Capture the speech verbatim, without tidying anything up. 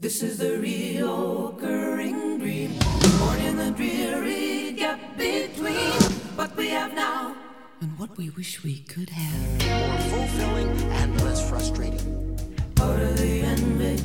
This is the reoccurring dream, born in the dreary gap between what we have now and what we wish we could have. More fulfilling and less frustrating. Part of the envy